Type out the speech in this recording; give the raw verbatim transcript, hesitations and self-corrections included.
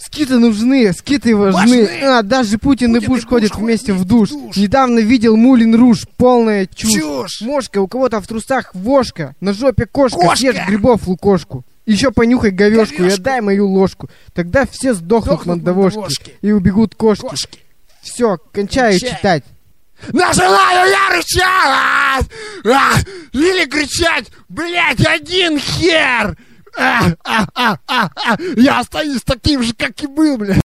Скиты нужны, скиты важны. Важны. А, даже Путин, Путин и Буш и Буш ходят ходят вместе в вместе душ. в душ. Недавно видел Мулин Руж, полная чушь. Чушь. Мошка, у кого-то в трусах вошка, на жопе кошка, Кошка. съешь грибов лукошку. Еще понюхай говешку, и Говёшку. отдай мою ложку. Тогда все сдохнут Сдохнут мандавошки, мандавошки. и убегут кошки. Кошки. Все, кончаю Кончай. читать. Нажимаю я рычаг! А, а, или кричать, блять, один хер! А, а, а, а, а. Я остаюсь таким же, как и был, блядь.